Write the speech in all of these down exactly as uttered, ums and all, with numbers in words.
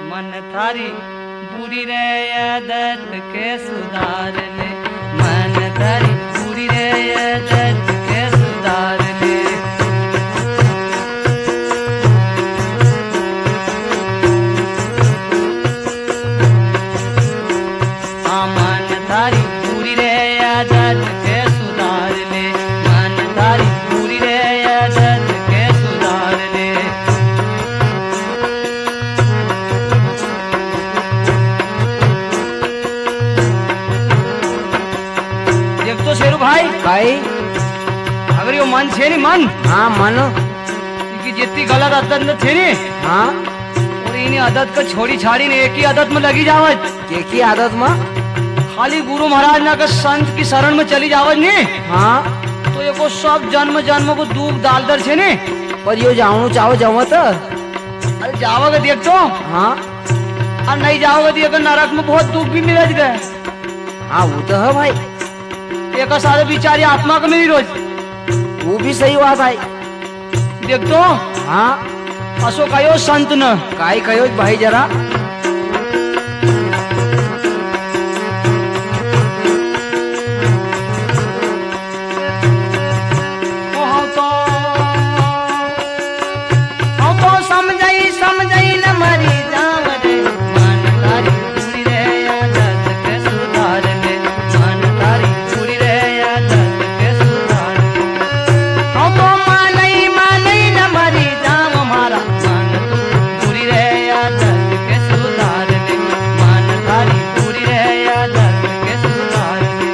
मन थारी बुरी रे आदत के सुधार ले, मन थारी बुरी रे आदत के सुधार ले। हाँ मन थारी बुरी रे आदत के सुधार ले, मन थारी बुरी रे आदत के सुधार ले। देख तो शेरू भाई काई अगर यो मन छे नी मन हाँ मन कि जितनी गलत आदत थे नी हाँ और इन्हीं आदत को छोड़ी छाड़ी ने एक ही आदत में लगी जावत। के की आदत में खाली गुरु महाराज ना का संत की शरण में चली जावत नी हाँ तो ये को सब जन्म जन्म को दुख डाल दर छे नी। पर यो जाऊँ चाहो जाऊँ तो अरे जाओगे देख तो हाँ और नहीं जाओगे तो ये नरक में बहुत दुख भी मिल गए। हाँ वो तो है भाई, एक सारे बिचारी आत्मा को मिली रोज। वो भी सही बात है। देख तो हाँ असो कहो संत न काई कहो भाई जरा ओ हम तो हम तो समझई समझई न मरी जाव रे, मन तारी पूरी रे आदत के सुधार ले, मन तारी पूरी रे आदत के सुधार ले। हम तो मानई मानई न मरी जाव हमारा, मन तू पूरी रे आदत के सुधार ले, मन तारी पूरी रे आदत के सुधार ले।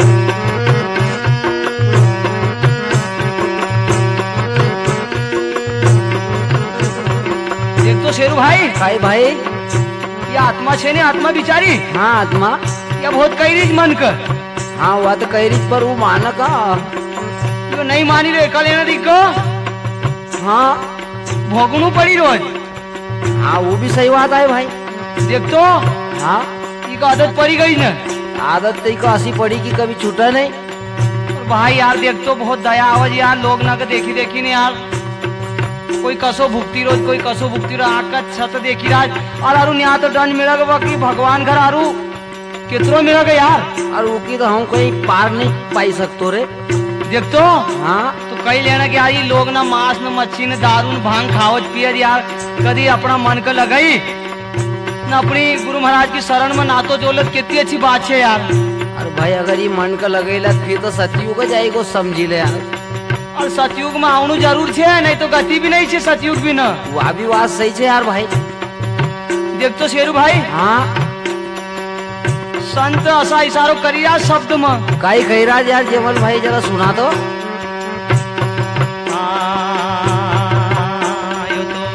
देख तो शेरू भाई काई भाई ये आत्मा छे ने आत्मा बिचारी हाँ आत्मा ये बहुत कही रही मन का हाँ वह तो कह रही पर वो माना का यो नहीं मानी रे कल लेना दी को हाँ भोगनू पड़ी रोज। हाँ वो भी सही बात है भाई। देख तो हाँ ये का आदत पड़ी गई न आदत तो को ऐसी पड़ी कि कभी छूटा नहीं। और भाई यार देख तो बहुत दया आवाज यार लोग ना के देखी देखी ने यार कोई कसो भुगती रोज कोई कसो भुगती रोज आग का छत देखी राज और आरू यहाँ तो दंड मिला गया कि भगवान घर आरू कितरो मिला गया यार। और वो की तो हम कोई पार नहीं पाई सकते रे। देख तो हाँ तो कही लेना कि यार ये लोग ना मांस न मच्छी न दारू न भांग खावत पियत यार कभी अपना मन का लगाई न अपनी गुरु महाराज की शरण में नातो जोलत कितनी अच्छी बात है यार। अरे भाई अगर ये मन का लगेला फिर तो सतयुग का जाएगा समझी ले यार। और सतयुग में आउनु जरूर छे नहीं तो गति भी नहीं छे सतयुग भी न। वह भी बात सही है यार भाई। देख तो शेरू भाई हाँ संत ऐसा इशारो करी यार शब्द में काई कह रहा यार जमल भाई जरा सुना दो। यो तो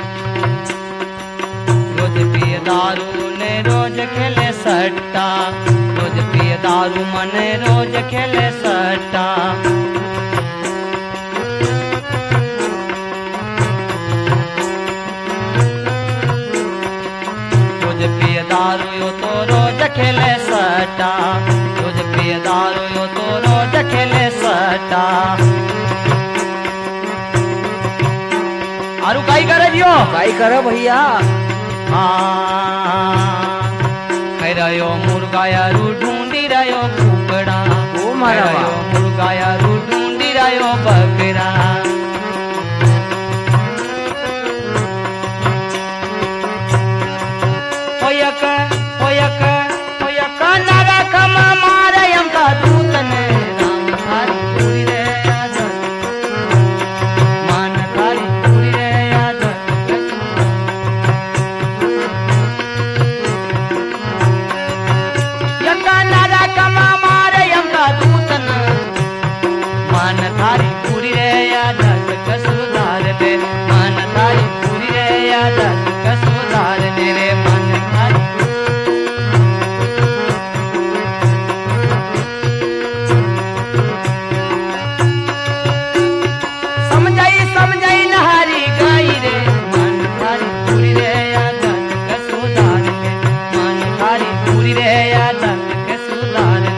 रोज पिए दारू ने रोज खेले सट्टा, रोज पिए दारू मने रोज खेले सट्टा। रोज पिए दारू यो तो रोज खेले सट्टा, रोज पिए दारू यो तो रोज खेले सट्टा। आरू काई करे जियो काई करे भैया हाँ खाई रहो मुर्गा यारू ढूंढी रहो कुकड़ा, ओ मारा खाई रहो मुर्गा यारू ढूंढी रहो बकरा। ओयक ओयक ओयक नरक में मारे हम का दूत ने राम थारी पूरी रे आदत, मान थारी पूरी रे आदत। यक नरक में मारे हम का दूत ने मान थारी पूरी रे आदत का सुधार ले, मान थारी पूरी रे आदत का सुधार ले रे मन थारी। समझाई समझाई नहारी गाई रे, मन थारी पूरी रे आदत का सुधार ले, मन थारी पूरी रे आदत का सुधार ले।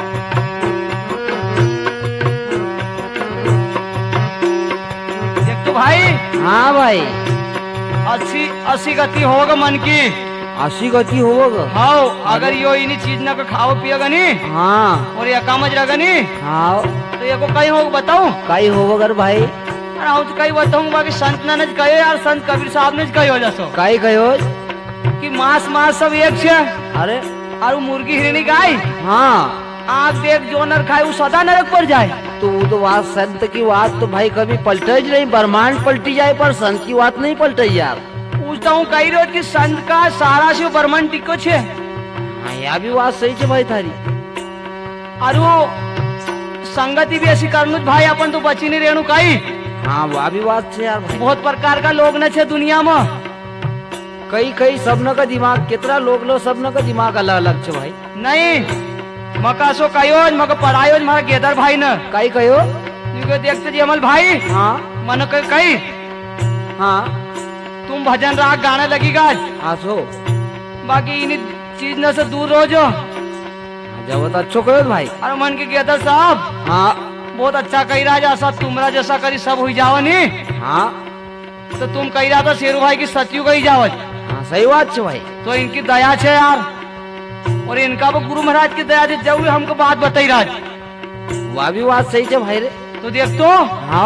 देख तो भाई हाँ भाई, अस्सी अस्सी गति होगा मन की। अस्सी गति होगा। हाँ अगर यो इन्हीं चीज न का खाओ पिएगा नी हाँ और ये कामज रहेगा नी हाँ, तो ये को कहीं होगा बताऊं? कई होगा गर भाई। अरे हम तो कहीं बताऊं बाकी संत ना कहो यार, संत कबीर साहब ने कहो जैसो कई कहो कि मांस मांस सब एक छे। अरे और मुर्गी हिरनी गाय हाँ, आँख देख जो नर खाए वो सदा नरक पर जाए। तो वो तो बात संत की बात तो भाई कभी पलटे ज नहीं, ब्रह्मांड पलटी जाए पर संत की बात नहीं पलटे यार। पूछता हूँ कही रोज कि संत का सारा शिव ब्रह्मांड टिको छे। हाँ यह भी बात सही है भाई थारी। और वो संगति भी ऐसी करनु भाई अपन तो बची नहीं रेणु काई। हाँ वह भी बात है यार भाई। बहुत प्रकार का लोग न छे दुनिया में। कई कई सबन का दिमाग कितना लोग लो सबन का दिमाग अलग अलग छे भाई। नहीं मका सो कहो मका पढ़ायो हमारा गेदर भाई न कई कहो युगे देखते जी अमल भाई हाँ मन कही हाँ तुम भजन राग गाने लगेगा हाँ सो बाकी इन चीज न से दूर रहो जो। जब तो अच्छो कहो भाई। अरे मन के गेदर साहब हाँ बहुत अच्छा कही रहा जैसा तुमरा जैसा करी सब हुई जाओ नी। हाँ तो तुम कही रहा था शेरू भाई की सत्यु कही जाओ। हाँ सही बात है भाई। तो इनकी दया छे यार और इनका वो गुरु महाराज की दया थी जब हमको बात बताई राज। वह भी बात सही है भाई रे। तो देख तो हाँ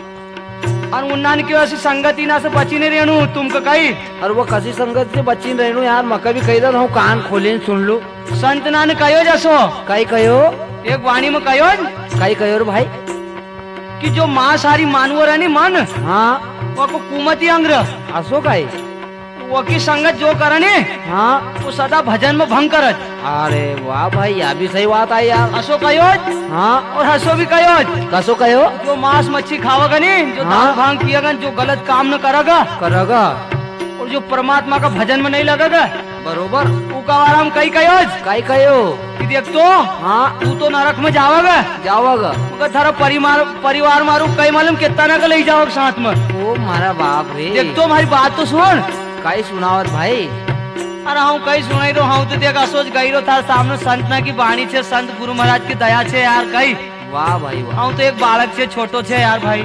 और मुन्ना की वैसी संगति ना से बची नहीं रहनू तुमको कही। और वो कसी संगत से बची रहनू यार, मका भी कही रहा हूँ कान खोले सुन लो। संत ना ने कहो जैसो कई कहो एक वाणी में कहो कई कहो रे भाई कि जो माँ सारी मानवर है नी मन हाँ वो को कुमति अंग्र असो कई वो की संगत जो करने हाँ वो सदा भजन में भंग करत। अरे वाह भाई यह भी सही बात है यार। असो कहो हाँ और हसो भी कहो कसो कहो जो मांस मच्छी खावेगा नी जो हाँ। दान भांग पिएगा जो गलत काम न करेगा करेगा और जो परमात्मा का भजन में नहीं लगेगा बरोबर उकावार हम कई कहो कई कहो कि देख तो हाँ तू तो नरक में जाओगा जाओगा मगर थारा परिवार परिवार मारू कई मालूम कितना ना ले जाओ साथ में। ओ मारा बाप रे। देख तो हमारी बात तो सुन कई सुनावत भाई। अरे हम कई सुनाई रो हम तो देख असोच गई रो था सामने संत ना की वाणी छे संत गुरु महाराज की दया छे यार कई। वाह भाई वाह। हम तो एक बालक छे छोटो छे यार भाई।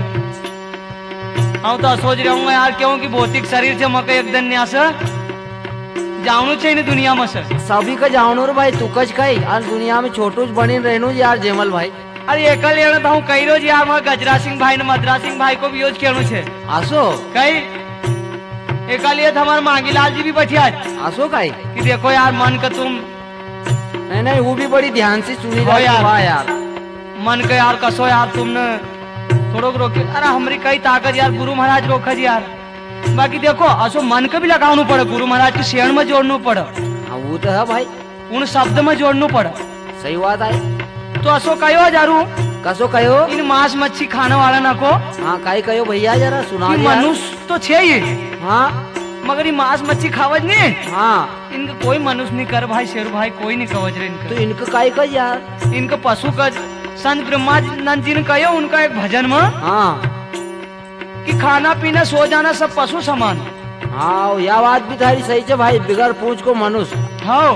हम तो सोच रहा हूँ यार क्यों कि भौतिक शरीर छे मके एक दिन यहाँ से जाऊनु छे इन दुनिया में से सभी का जाऊनु रे भाई तू कच कई और दुनिया में छोटू बनी रहनू यार जेमल भाई। अरे एकल लेना था हूँ कई रोज यार मैं गजरा सिंह भाई ने मद्रा सिंह भाई को भी यूज खेलू छे आसो कई एकल ये हमारे मांगी लाल जी भी बैठिया आसो कई कि देखो यार मन का तुम नहीं नहीं वो भी बड़ी ध्यान से सुनी हो यार। वाह यार मन का यार कसो यार तुमने थोड़ो रोके। अरे हमारी कई ताकत यार गुरु महाराज रोक यार। बाकी देखो असो मन का भी लगाना पड़े गुरु महाराज के शेण में जोड़ना पड़े। हाँ वो तो है भाई उन शब्द में जोड़ना पड़े। सही बात है। तो असो कहो जारू कसो कहो इन मांस मच्छी खाने वाला ना को हाँ कई कहो भैया जरा सुना कि मनुष्य तो छे ही हाँ मगर ये मांस मच्छी खावज नहीं हाँ इनका कोई मनुष्य नहीं कर भाई शेर भाई कोई नहीं कवज रहे इनका। तो इनका काई का यार इनका पशु का संत ब्रह्मानंद जी ने कहो उनका एक भजन में हाँ कि खाना पीना सो जाना सब पशु समान। हाँ यह बात भी थारी सही है भाई बिगर पूछ को मनुष्य। हाँ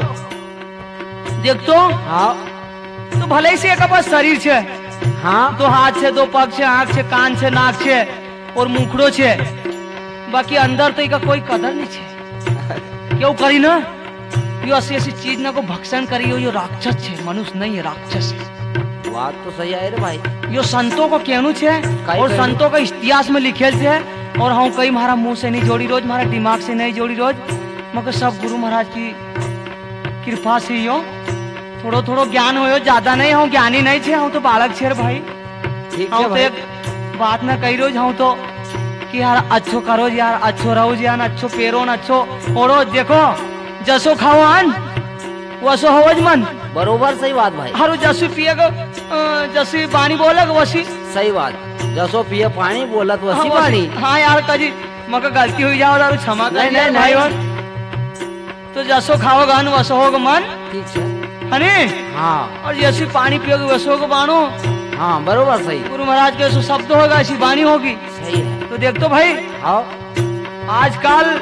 देख तो हाँ तो भले ही से एक पास शरीर छे हाँ दो हाथ छे दो पग छे आँख छे कान छे नाक छे और मुखड़ो छे बाकी अंदर तो इका कोई कदर नहीं छे क्यों करी ना यो ऐसी ऐसी चीज ना को भक्षण करी हो यो राक्षस छे मनुष्य नहीं है राक्षस है। बात तो सही है रे भाई। यो संतों को कहनु छे और कहनु? संतों का इतिहास में लिखेल छे और हम कई हमारा मुंह से नहीं जोड़ी रोज हमारा दिमाग से नहीं जोड़ी रोज मगर सब गुरु महाराज की कृपा से यो थोड़ो थोड़ो ज्ञान हो ज्यादा नहीं हम ज्ञानी नहीं छे हम तो बालक छे भाई। ठीक हम है तो भाई। एक बात ना कही रोज हम तो कि यार अच्छो करो यार अच्छो रहो यार अच्छो पेरो न अच्छो ओढ़ो देखो जसो खाओ आन वसो होज मन बरोबर सही बात भाई। हर जसो पिएगा जैसी पानी बोलग वसी सही बात जसो पिए पानी बोलत वसी हाँ, पानी। हाँ यार कजी मगर गलती हुई जाओ दारू क्षमा कर नहीं, यार नहीं, भाई नहीं। और तो जसो खाओगा न वसो होगा मन ठीक है हनी हाँ और जैसी पानी पियोगे वसो को बानो हाँ बरोबर सही गुरु महाराज के ऐसा शब्द होगा ऐसी वाणी होगी। सही है। तो देख तो भाई हाँ आजकल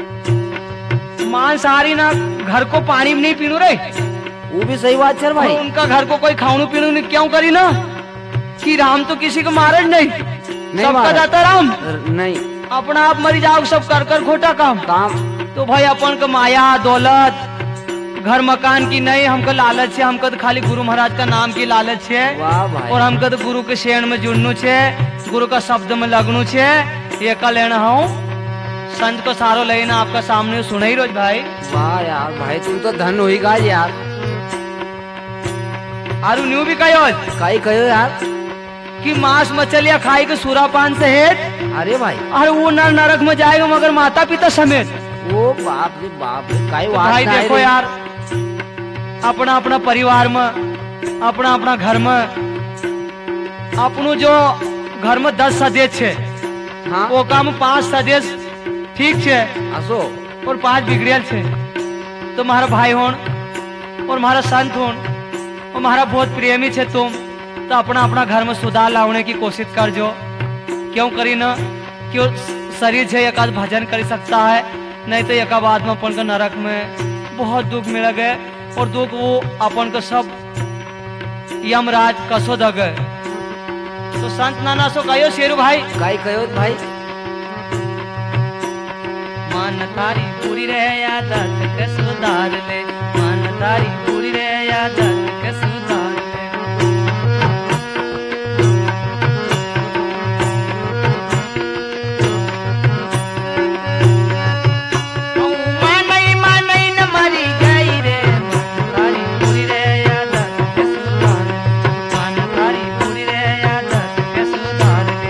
मांसाहारी ना घर को पानी में नहीं पीनू रे वो भी सही बात है भाई। तो उनका घर को कोई खाणू पीणू नहीं क्यों करी ना कि राम तो किसी को मारे नहीं नहीं सबका महाराज। जाता राम नहीं अपना आप मरी जाओ सब कर कर खोटा काम। काम तो भाई अपन का माया दौलत घर मकान की नहीं, हमको लालच है। हमको तो खाली गुरु महाराज का नाम की लालच है। वाह भाई। और हमको तो गुरु के शेण में जुड़नू छे, गुरु का शब्द में लगनू छे। ये का लेना हूँ संत को सारो लेना आपका सामने सुना ही रोज भाई। वाह यार भाई तुम तो धन हुई गा यार। आरु न्यू भी कहो काई कहो यार कि मांस मछलियाँ खाई के सूरापान से हेत, अरे भाई और वो नर नरक में जाएगा मगर माता पिता समेत। वो बाप रे बाप रे काई तो बात भाई ना है देखो रे। यार अपना अपना परिवार में अपना अपना घर में अपनो जो घर में दस सदस्य है हाँ वो काम पांच सदस्य ठीक छे असो और पांच बिगड़ल छे। तो मारा भाई होन और मारा संत होन और मारा बहुत प्रेमी छे तुम, तो अपना अपना घर में सुधार लाने की कोशिश कर जो। क्यों करी ना क्यों शरीर छे एक आध भजन कर सकता है, नहीं तो एक बाद में अपन का नरक में बहुत दुख मिल गए और दुख वो अपन का सब यमराज कसो द गए। तो संत नाना सो कहो शेरू भाई काई कहो भाई मान तारी पूरी रहे यादत के सुधार ले, मान तारी पूरी रहे यादत के सुधार ले। ओ मानई मानई न मरी गई रे, मान तारी पूरी रहे यादत के सुधार ले, मान तारी पूरी रहे यादत के सुधार ले।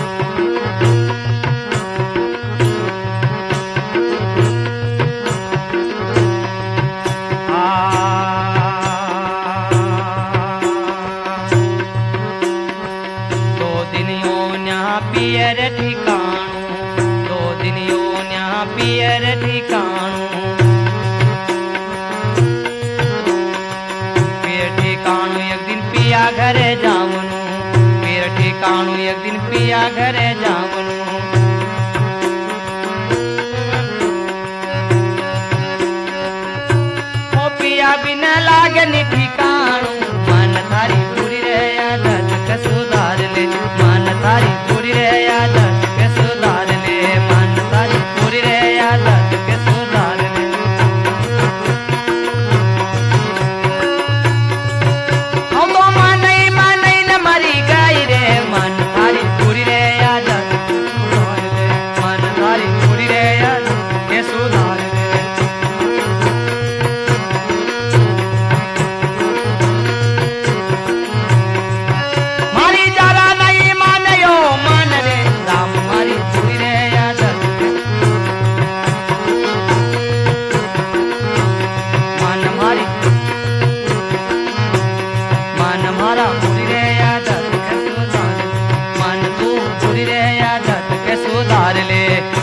दो दिन यो न्या पियर ठिकाणु, दो दिन यो न्या पियर ठिकाणु। पियर ठिकाणु एक दिन पिया घरे जावनु, पियर ठिकाणु एक दिन पिया घरे जावनु। ओ पिया बिना लागन ठिकाणु, मन थारी पूरी रे आदत के सुधार ले, मन थारी पूरी रे आदत के सुधार ले, मन थारी पूरी रे आदत के सुधार ले। हम तो मानई मानई न मरी गई रे, मन थारी पूरी रे आदत के सुधार ले, मन थारी पूरी रे आदत के सुधार ले। मारी जाला नहीं मानयो मान रे राम, मारी पूरी रे आदत के मान मारी मान मारा पूरी रे आदत के सुधार, मान तू पूरी रे आदत के सुधार ले।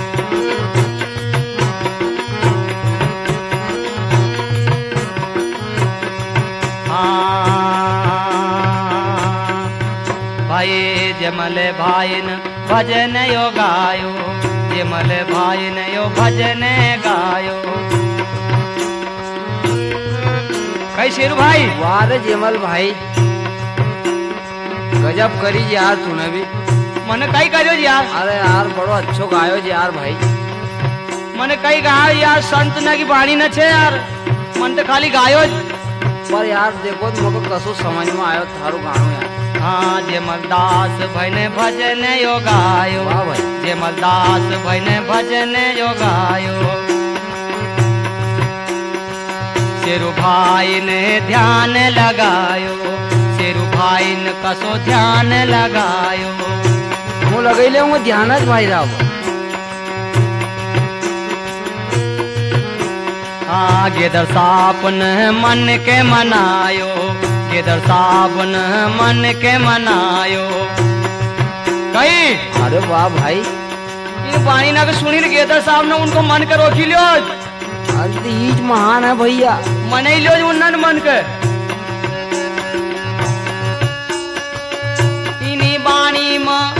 भाई जमल भाईन भजन यो गायो, जमल भाईन यो भजन गायो। कई शेरू भाई वाह रे जेमल भाई गजब करी जी यार तूने भी। मन कई करो यार, अरे यार बड़ो अच्छो गायो जी यार भाई। मन कई गायो यार, संत न की बाणी न छे यार, मन तो खाली गायो। पर यार देखो तो मुझको कसो समझ में आयो थारो गानो यार। हाँ जमल दास भैने भजन यो गायो, वाह भाई जमल दास भैने भजन यो गायो। शेरू भाई ने ध्यान लगायो, शेरू भाई ने कसो ध्यान लगायो। હું લગાઈ લે હું ધ્યાન જ ભાઈ રાવ। हाँ गेदर सापन मन के मनायो, गेदर सापन मन के मनायो। कई अरे वाह भाई ये पानी ना के सुनी गेदर साहब ने उनको मन के रोकी लियो, अरे ईज महान है भैया। मन ही लियो उन्नन मन के। इन्हीं बाणी में